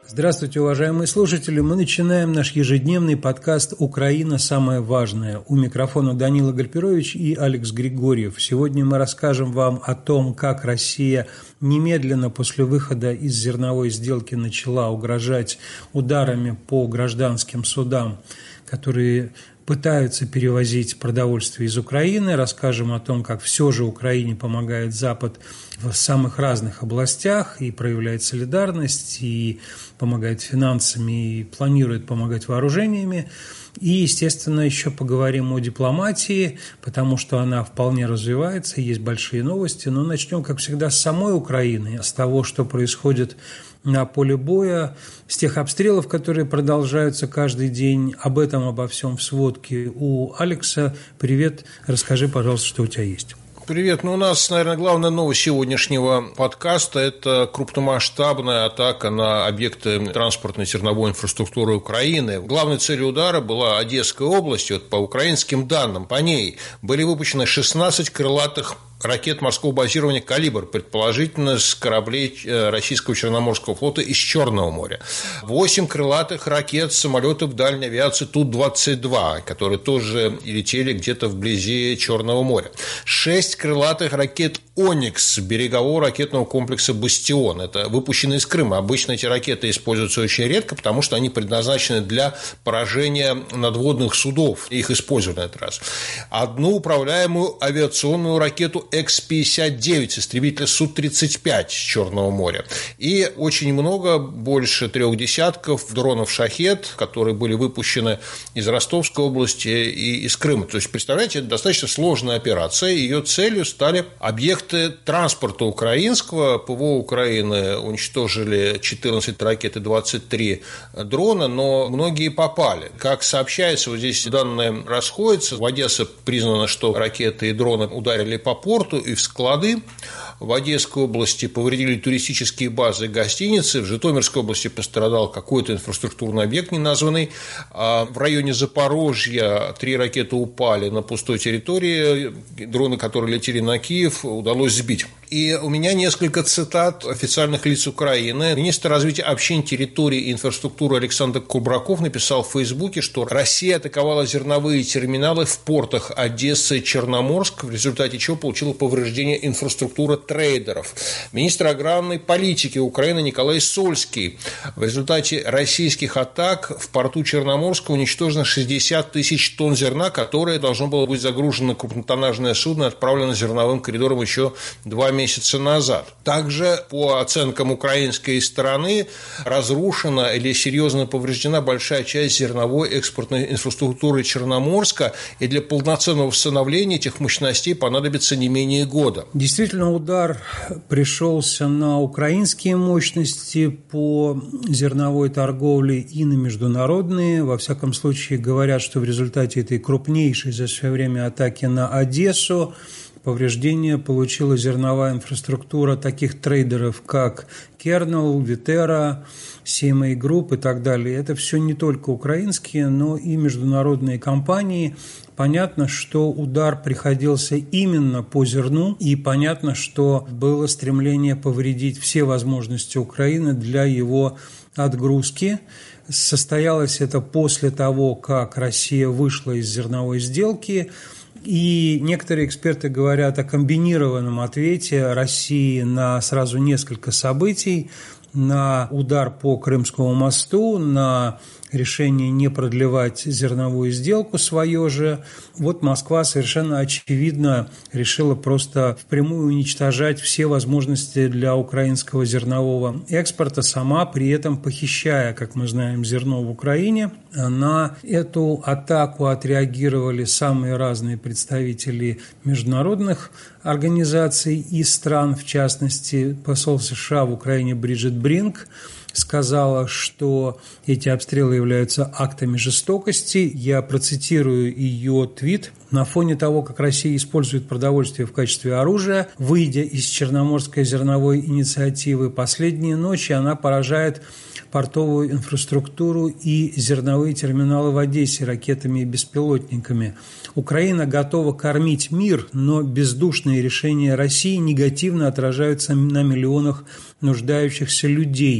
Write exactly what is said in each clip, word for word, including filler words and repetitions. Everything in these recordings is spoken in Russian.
Здравствуйте, уважаемые слушатели! Мы начинаем наш ежедневный подкаст «Украина. Самое важное». У микрофона Данила Гальперович и Алекс Григорьев. Сегодня мы расскажем вам о том, как Россия немедленно после выхода из зерновой сделки начала угрожать ударами по гражданским судам, которые пытаются перевозить продовольствие из Украины. Расскажем о том, как все же Украине помогает Запад в самых разных областях и проявляет солидарность, и помогает финансами, и планирует помогать вооружениями. И, естественно, еще поговорим о дипломатии, потому что она вполне развивается, есть большие новости. Но начнем, как всегда, с самой Украины, с того, что происходит на поле боя, с тех обстрелов, которые продолжаются каждый день. Об этом, обо всем в сводке у Алекса. Привет, расскажи, пожалуйста, что у тебя есть. Привет. Ну, у нас, наверное, главная новость сегодняшнего подкаста – это крупномасштабная атака на объекты транспортной зерновой инфраструктуры Украины. Главной целью удара была Одесская область. Вот по украинским данным, по ней были выпущены шестнадцать крылатых ракет морского базирования «Калибр», предположительно с кораблей российского Черноморского флота из Черного моря. Восемь крылатых ракет самолетов дальней авиации Ту двадцать два, которые тоже летели где-то вблизи Черного моря. Шесть крылатых ракет «Оникс» берегового ракетного комплекса «Бастион». Это выпущенные из Крыма. Обычно эти ракеты используются очень редко, потому что они предназначены для поражения надводных судов. Их используют на этот раз. Одну управляемую авиационную ракету Экс пятьдесят девять, истребителя Су тридцать пять с Черного моря. И очень много, больше трех десятков дронов «Шахед», которые были выпущены из Ростовской области и из Крыма. То есть, представляете, это достаточно сложная операция. Ее целью стали объекты транспорта украинского. ПВО Украины уничтожили четырнадцать ракет и двадцать три дрона, но многие попали. Как сообщается, вот здесь данные расходятся. В Одессе признано, что ракеты и дроны ударили по порту и в склады. В Одесской области повредили туристические базы и гостиницы. В Житомирской области пострадал какой-то инфраструктурный объект неназванный. А в районе Запорожья три ракеты упали на пустой территории. Дроны, которые летели на Киев, удалось сбить. И у меня несколько цитат официальных лиц Украины. Министр развития общин, территории и инфраструктуры Александр Кубраков написал в Фейсбуке, что Россия атаковала зерновые терминалы в портах Одессы и Черноморск, в результате чего получила повреждение инфраструктуры трейдеров. Министр аграрной политики Украины Николай Сольский: в результате российских атак в порту Черноморска уничтожено шестьдесят тысяч тонн зерна, которое должно было быть загружено на крупнотоннажное судно и отправлено зерновым коридором еще два месяца назад. Также, по оценкам украинской стороны, разрушена или серьезно повреждена большая часть зерновой экспортной инфраструктуры Черноморска, и для полноценного восстановления этих мощностей понадобится не менее года. Действительно, удар пришелся на украинские мощности по зерновой торговле и на международные. Во всяком случае, говорят, что в результате этой крупнейшей за все время атаки на Одессу повреждения получила зерновая инфраструктура таких трейдеров, как Kernel, Viterra, си эм эй Group и так далее. Это все не только украинские, но и международные компании. Понятно, что удар приходился именно по зерну, и понятно, что было стремление повредить все возможности Украины для его отгрузки. Состоялось это после того, как Россия вышла из зерновой сделки. И некоторые эксперты говорят о комбинированном ответе России на сразу несколько событий: на удар по Крымскому мосту, на решение не продлевать зерновую сделку свое же. Вот Москва совершенно очевидно решила просто впрямую уничтожать все возможности для украинского зернового экспорта, сама при этом похищая, как мы знаем, зерно в Украине. На эту атаку отреагировали самые разные представители международных организаций и стран, в частности, посол США в Украине Бриджит Бринк сказала, что эти обстрелы являются актами жестокости. Я процитирую ее твит. На фоне того, как Россия использует продовольствие в качестве оружия, выйдя из Черноморской зерновой инициативы, последние ночи она поражает портовую инфраструктуру и зерновые терминалы в Одессе ракетами и беспилотниками. Украина готова кормить мир, но бездушные решения России негативно отражаются на миллионах нуждающихся людей.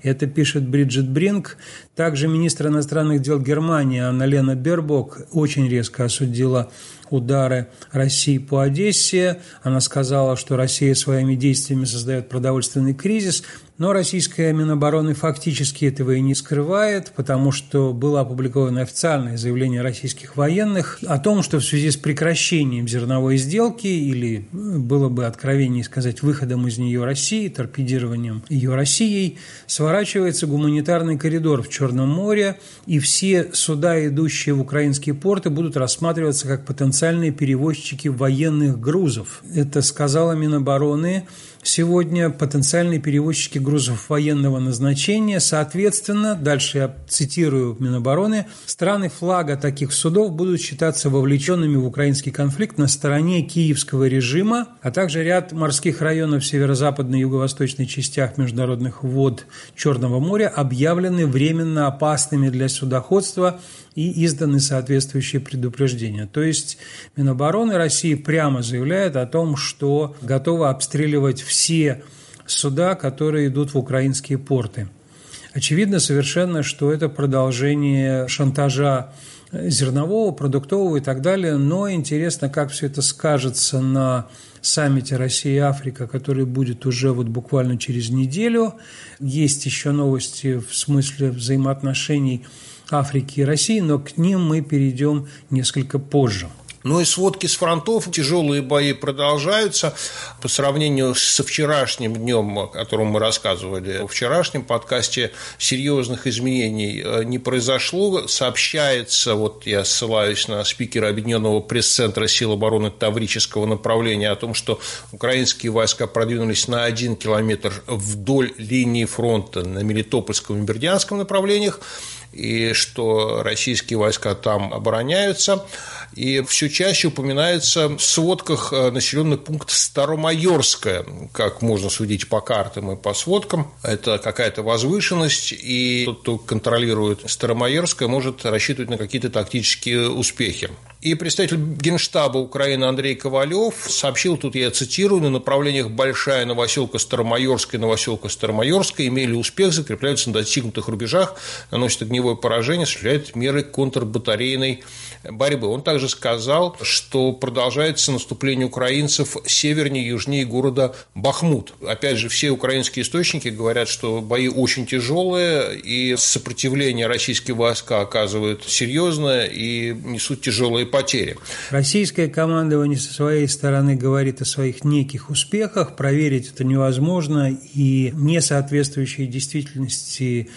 Это пишет Бриджит Бринк. Также министр иностранных дел Германии Анна-Лена Бербок очень резко осудила удары России по Одессе. Она сказала, что Россия своими действиями создает продовольственный кризис, но российская Минобороны фактически этого и не скрывает, потому что было опубликовано официальное заявление российских военных о том, что в связи с прекращением зерновой сделки, или было бы откровеннее сказать, выходом из нее России, торпедированием ее Россией, сворачивается гуманитарный коридор в Черном море, и все суда, идущие в украинские порты, будут рассматриваться как потенциальные перевозчики военных грузов. Это сказала Минобороны. Сегодня потенциальные перевозчики грузов военного назначения. Соответственно, дальше я цитирую Минобороны, страны флага таких судов будут считаться вовлеченными в украинский конфликт на стороне киевского режима, а также ряд морских районов в северо-западной и юго-восточной частях международных вод Черного моря объявлены временно опасными для судоходства и изданы соответствующие предупреждения. То есть Минобороны России прямо заявляет о том, что готова обстреливать все суда, которые идут в украинские порты. Очевидно совершенно, что это продолжение шантажа зернового, продуктового и так далее, но интересно, как все это скажется на саммите Россия-Африка, который будет уже вот буквально через неделю. Есть еще новости в смысле взаимоотношений Африки и России, но к ним мы перейдем несколько позже. Ну и сводки с фронтов, тяжелые бои продолжаются. По сравнению со вчерашним днем, о котором мы рассказывали во вчерашнем подкасте, серьезных изменений не произошло. Сообщается, вот я ссылаюсь на спикера Объединенного пресс-центра сил обороны Таврического направления, о том, что украинские войска продвинулись на один километр вдоль линии фронта на Мелитопольском и Бердянском направлениях, и что российские войска там обороняются. И все чаще упоминается в сводках населенный пункт Старомайорское, как можно судить по картам и по сводкам. Это какая-то возвышенность, и тот, кто контролирует Старомайорское, может рассчитывать на какие-то тактические успехи. И представитель Генштаба Украины Андрей Ковалев сообщил, тут я цитирую, на направлениях Большая Новоселка Старомайорская и Новоселка Старомайорская имели успех, закрепляются на достигнутых рубежах, наносят огневое поражение, осуществляют меры контрбатарейной борьбы. Он также сказал, что продолжается наступление украинцев севернее и южнее города Бахмут. Опять же, все украинские источники говорят, что бои очень тяжелые, и сопротивление российские войска оказывают серьезное и несут тяжелые потери. Российское командование со своей стороны говорит о своих неких успехах, проверить это невозможно, и несоответствующие действительности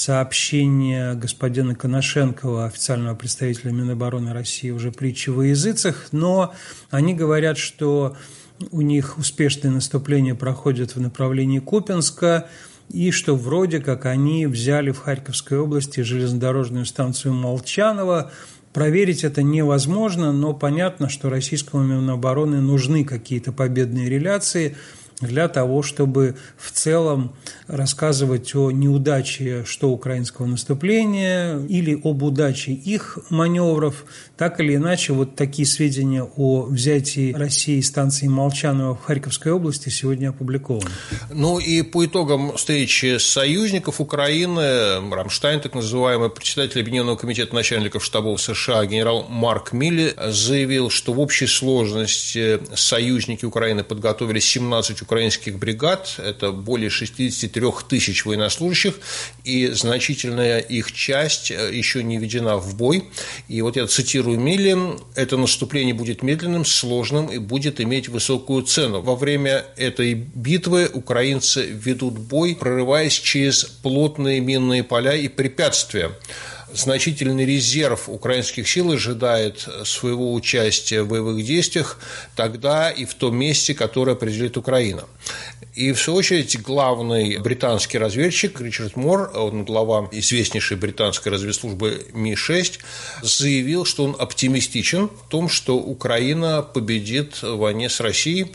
сообщения господина Коношенкова, официального представителя Минобороны России, уже притча во языцах, но они говорят, что у них успешное наступление проходит в направлении Купянска, и что вроде как они взяли в Харьковской области железнодорожную станцию Молчаново. Проверить это невозможно, но понятно, что российскому Минобороны нужны какие-то победные реляции для того, чтобы в целом рассказывать о неудаче что украинского наступления или об удаче их маневров. Так или иначе, вот такие сведения о взятии России станции Молчаново в Харьковской области сегодня опубликованы. Ну и по итогам встречи союзников Украины, Рамштайн, так называемый, председатель Объединенного комитета начальников штабов США генерал Марк Милли заявил, что в общей сложности союзники Украины подготовили семнадцать украинских бригад, это более шестьдесят три тысяч военнослужащих, и значительная их часть еще не введена в бой. И вот я цитирую Милли: «Это наступление будет медленным, сложным и будет иметь высокую цену. Во время этой битвы украинцы ведут бой, прорываясь через плотные минные поля и препятствия. Значительный резерв украинских сил ожидает своего участия в боевых действиях тогда и в том месте, которое определит Украина». И, в свою очередь, главный британский разведчик Ричард Мор, он глава известнейшей британской разведслужбы Ми шесть, заявил, что он оптимистичен в том, что Украина победит в войне с Россией,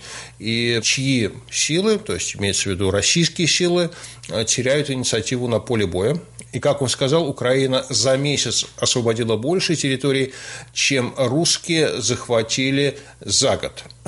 и чьи силы, то есть имеется в виду российские силы, теряют инициативу на поле боя. И, как он сказал, Украина за месяц освободила больше территорий, чем русские захватили за год.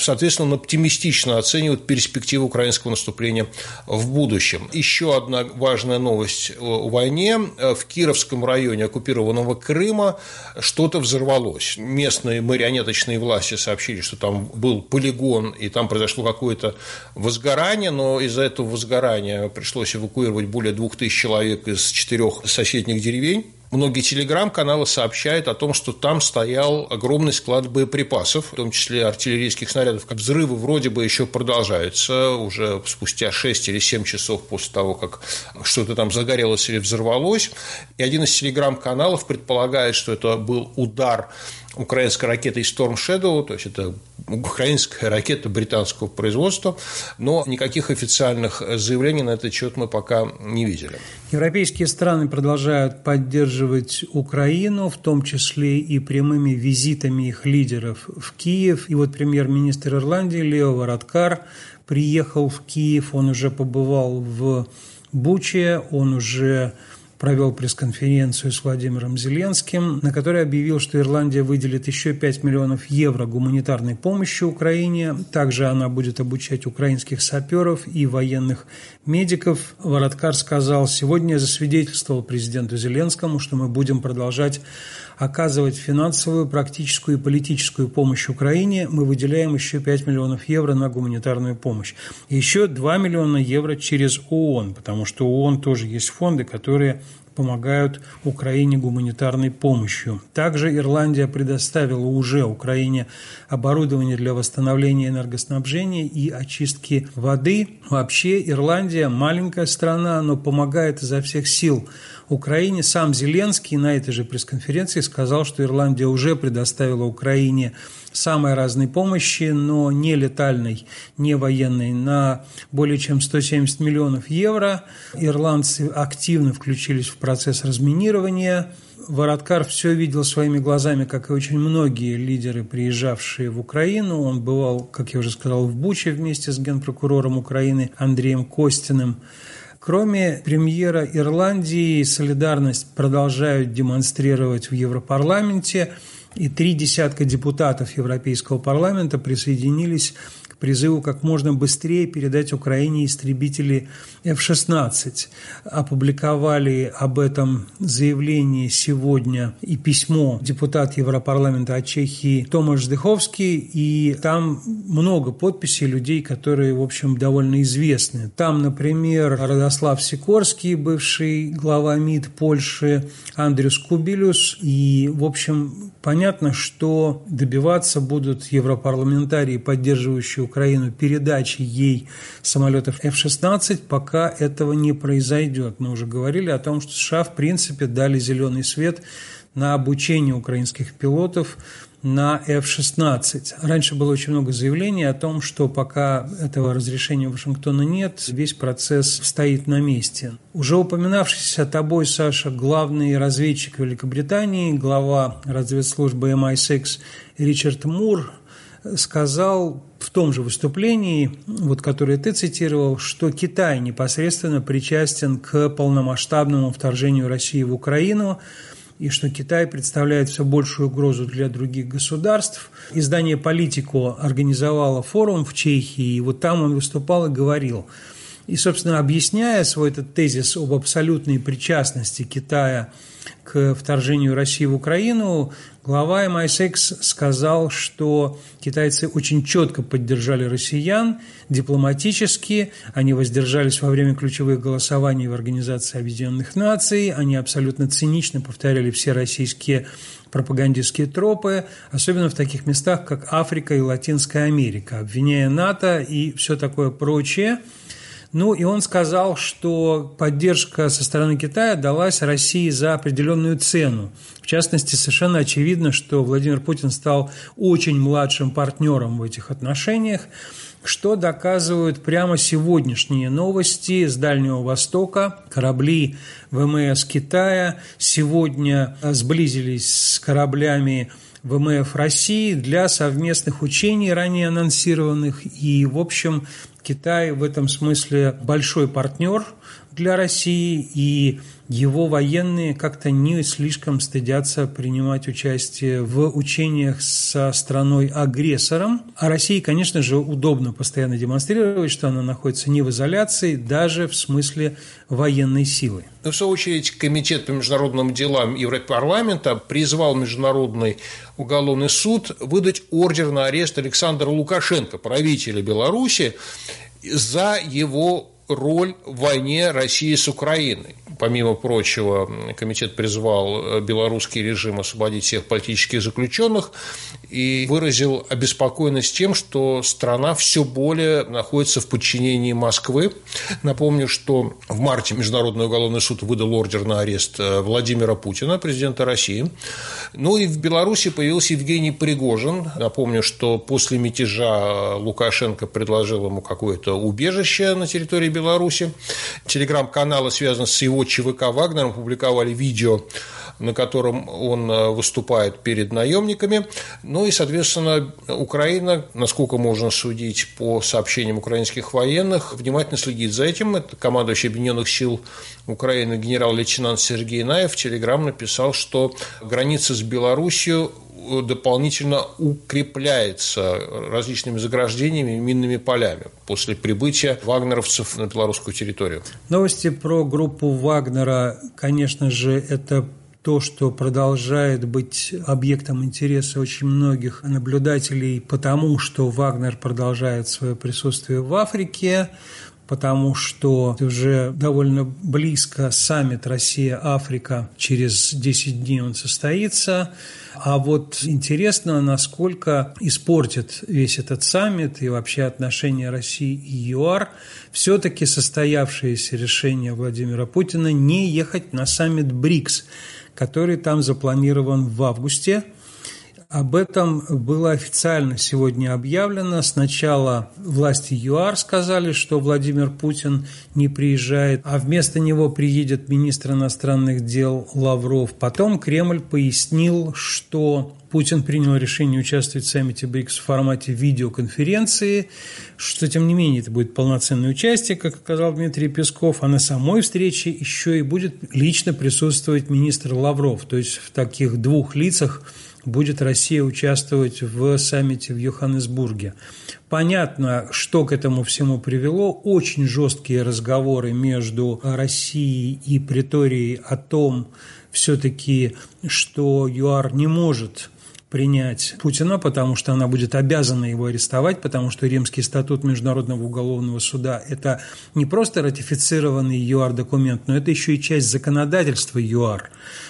соответственно, оптимистично оценивают перспективы украинского наступления в будущем. Еще одна важная новость о войне. В Кировском районе оккупированного Крыма что-то взорвалось. Местные марионеточные власти сообщили, что там был полигон, и там произошло какое-то возгорание, но из-за этого возгорания пришлось эвакуировать более двух тысяч человек из четырех соседних деревень. Многие телеграм-каналы сообщают о том, что там стоял огромный склад боеприпасов, в том числе артиллерийских снарядов. Взрывы вроде бы еще продолжаются уже спустя шесть или семь часов после того, как что-то там загорелось или взорвалось. И один из телеграм-каналов предполагает, что это был удар украинской ракетой Storm Shadow, то есть это украинская ракета британского производства, но никаких официальных заявлений на этот счет мы пока не видели. Европейские страны продолжают поддерживать Украину, в том числе и прямыми визитами их лидеров в Киев. И вот премьер-министр Ирландии Лео Варадкар приехал в Киев, он уже побывал в Буче, он уже провел пресс-конференцию с Владимиром Зеленским, на которой объявил, что Ирландия выделит еще пять миллионов евро гуманитарной помощи Украине. Также она будет обучать украинских саперов и военных медиков. Варадкар сказал: «Сегодня я засвидетельствовал президенту Зеленскому, что мы будем продолжать оказывать финансовую, практическую и политическую помощь Украине. Мы выделяем еще пять миллионов евро на гуманитарную помощь. И еще два миллиона евро через ООН, потому что у ООН тоже есть фонды, которые помогают Украине гуманитарной помощью. Также Ирландия предоставила уже Украине оборудование для восстановления энергоснабжения и очистки воды. Вообще Ирландия маленькая страна, но помогает изо всех сил Украине. Сам Зеленский на этой же пресс-конференции сказал, что Ирландия уже предоставила Украине самой разной помощи, но не летальной, не военной, на более чем сто семьдесят миллионов евро. Ирландцы активно включились в процесс разминирования. Варадкар все видел своими глазами, как и очень многие лидеры, приезжавшие в Украину. Он бывал, как я уже сказал, в Буче вместе с генпрокурором Украины Андреем Костиным. Кроме премьера Ирландии, солидарность продолжают демонстрировать в Европарламенте, и три десятка депутатов Европейского парламента присоединились к призыву как можно быстрее передать Украине истребители эф шестнадцать. Опубликовали об этом заявление сегодня и письмо депутат Европарламента от Чехии Томаш Здеховский, и там много подписей людей, которые, в общем, довольно известны. Там, например, Радослав Сикорский, бывший глава МИД Польши, Андрюс Кубилюс, и, в общем, понятно, что добиваться будут европарламентарии, поддерживающие Украину, передачи ей самолетов эф шестнадцать, пока этого не произойдет. Мы уже говорили о том, что США, в принципе, дали зеленый свет на обучение украинских пилотов на эф шестнадцать. Раньше было очень много заявлений о том, что пока этого разрешения Вашингтона нет, весь процесс стоит на месте. Уже упоминавшийся тобой, Саша, главный разведчик Великобритании, глава разведслужбы эм ай шесть Ричард Мур, сказал в том же выступлении, вот, которое ты цитировал, что Китай непосредственно причастен к полномасштабному вторжению России в Украину, и что Китай представляет все большую угрозу для других государств. Издание «Политико» организовало форум в Чехии, и вот там он выступал и говорил. И, собственно, объясняя свой этот тезис об абсолютной причастности Китая к вторжению России в Украину, глава эм ай шесть сказал, что китайцы очень четко поддержали россиян дипломатически, они воздержались во время ключевых голосований в Организации Объединенных Наций, они абсолютно цинично повторяли все российские пропагандистские тропы, особенно в таких местах, как Африка и Латинская Америка, обвиняя НАТО и все такое прочее. Ну, и он сказал, что поддержка со стороны Китая далась России за определенную цену. В частности, совершенно очевидно, что Владимир Путин стал очень младшим партнером в этих отношениях, что доказывают прямо сегодняшние новости с Дальнего Востока. Корабли ВМС Китая сегодня сблизились с кораблями ВМФ России для совместных учений, ранее анонсированных, и, в общем, Китай в этом смысле большой партнер для России, и его военные как-то не слишком стыдятся принимать участие в учениях со страной-агрессором. А России, конечно же, удобно постоянно демонстрировать, что она находится не в изоляции, даже в смысле военной силы. В свою очередь, Комитет по международным делам Европарламента призвал Международный уголовный суд выдать ордер на арест Александра Лукашенко, правителя Беларуси, за его роль в войне России с Украиной. Помимо прочего, комитет призвал белорусский режим освободить всех политических заключенных и выразил обеспокоенность тем, что страна все более находится в подчинении Москвы. Напомню, что в марте Международный уголовный суд выдал ордер на арест Владимира Путина, президента России. Ну и в Беларуси появился Евгений Пригожин. Напомню, что после мятежа Лукашенко предложил ему какое-то убежище на территории Беларуси. Телеграм-каналы, связанные с его ЧВК «Вагнером», публиковали видео, на котором он выступает перед наемниками. Ну и, соответственно, Украина, насколько можно судить по сообщениям украинских военных, внимательно следит за этим. Это командующий Объединенных сил Украины генерал-лейтенант Сергей Наев в Телеграм написал, что граница с Белоруссией дополнительно укрепляется различными заграждениями и минными полями после прибытия вагнеровцев на белорусскую территорию. Новости про группу Вагнера, конечно же, это то, что продолжает быть объектом интереса очень многих наблюдателей, потому что Вагнер продолжает свое присутствие в Африке, потому что уже довольно близко саммит Россия-Африка, через десять дней он состоится. А вот интересно, насколько испортит весь этот саммит и вообще отношения России и ЮАР все-таки состоявшееся решение Владимира Путина не ехать на саммит БРИКС, который там запланирован в августе. Об этом было официально сегодня объявлено. Сначала власти ЮАР сказали, что Владимир Путин не приезжает, а вместо него приедет министр иностранных дел Лавров. Потом Кремль пояснил, что Путин принял решение участвовать в саммите БРИКС в формате видеоконференции, что, тем не менее, это будет полноценное участие, как сказал Дмитрий Песков, а на самой встрече еще и будет лично присутствовать министр Лавров. То есть в таких двух лицах будет Россия участвовать в саммите в Йоханнесбурге. Понятно, что к этому всему привело. Очень жесткие разговоры между Россией и Преторией о том, все-таки, что ЮАР не может принять Путина, потому что она будет обязана его арестовать, потому что Римский статут Международного уголовного суда – это не просто ратифицированный ЮАР документ, но это еще и часть законодательства ЮАР.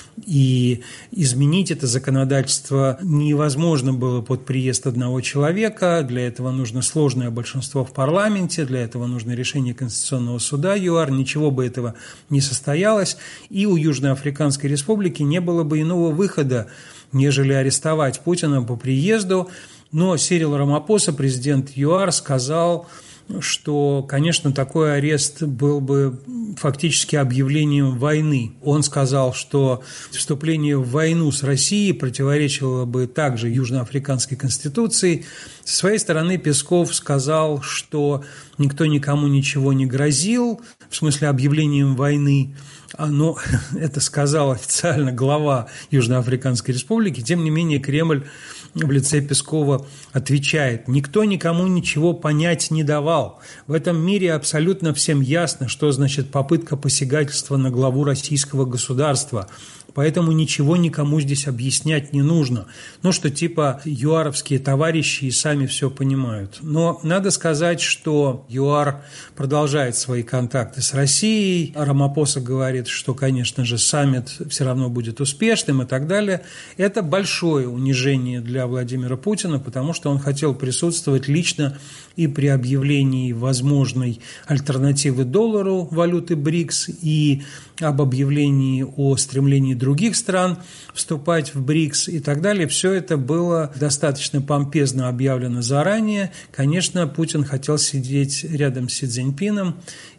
И изменить это законодательство невозможно было под приезд одного человека. Для этого нужно сложное большинство в парламенте, для этого нужно решение Конституционного суда ЮАР. Ничего бы этого не состоялось. И у Южноафриканской Республики не было бы иного выхода, нежели арестовать Путина по приезду. Но Сирил Рамапоса, президент ЮАР, сказал, что, конечно, такой арест был бы фактически объявлением войны. Он сказал, что вступление в войну с Россией противоречило бы также Южноафриканской конституции. Со своей стороны Песков сказал, что никто никому ничего не грозил, в смысле объявлением войны. Но это сказал официально глава Южноафриканской Республики. Тем не менее, Кремль в лице Пескова отвечает: никто никому ничего понять не давал. В этом мире абсолютно всем ясно, что значит попытка посягательства на главу российского государства. Поэтому ничего никому здесь объяснять не нужно. Ну, что типа юаровские товарищи и сами все понимают. Но надо сказать, что ЮАР продолжает свои контакты с Россией. Рамапоса говорит, что, конечно же, саммит все равно будет успешным и так далее. Это большое унижение для Владимира Путина, потому что он хотел присутствовать лично и при объявлении возможной альтернативы доллару, валюты БРИКС, и об объявлении о стремлении других стран вступать в БРИКС и так далее. Все это было достаточно помпезно объявлено заранее. Конечно, Путин хотел сидеть рядом с Си Цзиньпином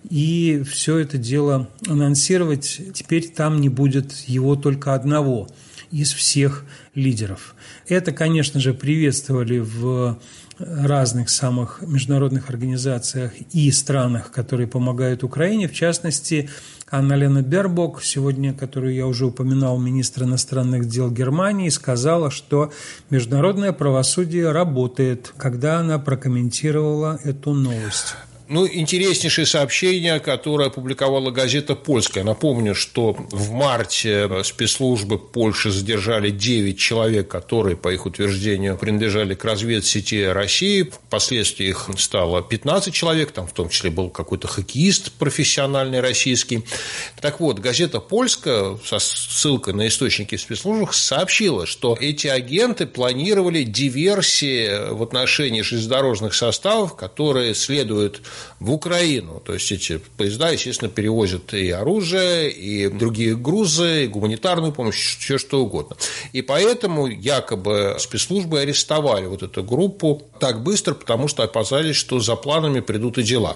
и все это дело анонсировать. Теперь там не будет его только одного из всех лидеров. Это, конечно же, приветствовали в разных самых международных организациях и странах, которые помогают Украине. В частности, Анна-Лена Бербок, сегодня, которую я уже упоминал, министр иностранных дел Германии, сказала, что международное правосудие работает, когда она прокомментировала эту новость. Ну, интереснейшее сообщение, которое опубликовала газета «Польская». Напомню, что в марте спецслужбы Польши задержали девять человек, которые, по их утверждению, принадлежали к разведсети России. Впоследствии их стало пятнадцать человек, там в том числе был какой-то хоккеист профессиональный российский. Так вот, газета «Польская» со ссылкой на источники в спецслужбах сообщила, что эти агенты планировали диверсии в отношении железнодорожных составов, которые следуют в Украину. То есть эти поезда, естественно, перевозят и оружие, и другие грузы, и гуманитарную помощь, все что угодно. И поэтому якобы спецслужбы арестовали вот эту группу так быстро, потому что опасались, что за планами придут и дела.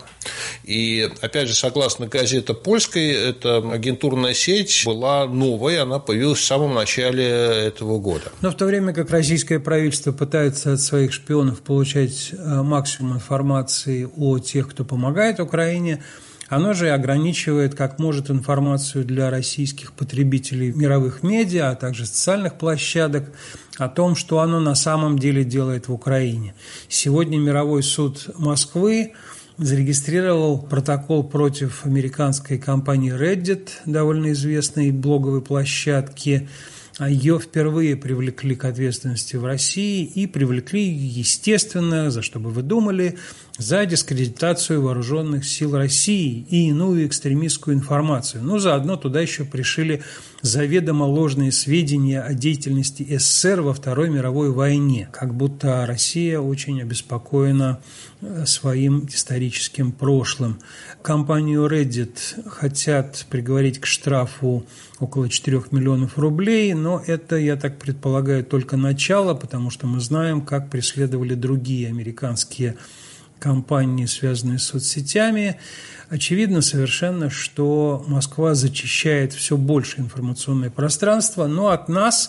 И, опять же, согласно газете «Польской», эта агентурная сеть была новой, она появилась в самом начале этого года. Но в то время как российское правительство пытается от своих шпионов получать максимум информации о тех, кто помогает Украине, оно же ограничивает как может информацию для российских потребителей мировых медиа, а также социальных площадок о том, что оно на самом деле делает в Украине. Сегодня Мировой суд Москвы зарегистрировал протокол против американской компании Reddit, довольно известной блоговой площадки. Ее впервые привлекли к ответственности в России и привлекли, естественно, за что бы вы думали, за дискредитацию вооруженных сил России и иную экстремистскую информацию. Ну, заодно туда еще пришили заведомо ложные сведения о деятельности СССР во Второй мировой войне, как будто Россия очень обеспокоена своим историческим прошлым. Компанию Reddit хотят приговорить к штрафу около четырёх миллионов рублей, но это, я так предполагаю, только начало, потому что мы знаем, как преследовали другие американские компании, связанные с соцсетями. Очевидно совершенно, что Москва зачищает все больше информационное пространство, но от нас,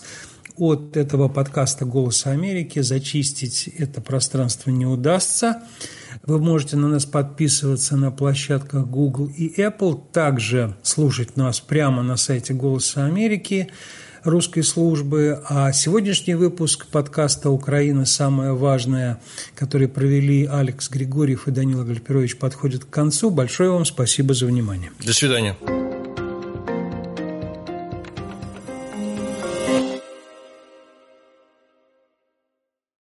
от этого подкаста «Голоса Америки», зачистить это пространство не удастся. Вы можете на нас подписываться на площадках Google и Apple, также слушать нас прямо на сайте «Голоса Америки» русской службы. А сегодняшний выпуск подкаста «Украина. Самое важное», который провели Алекс Григорьев и Данила Гальперович, подходит к концу. Большое вам спасибо за внимание. До свидания.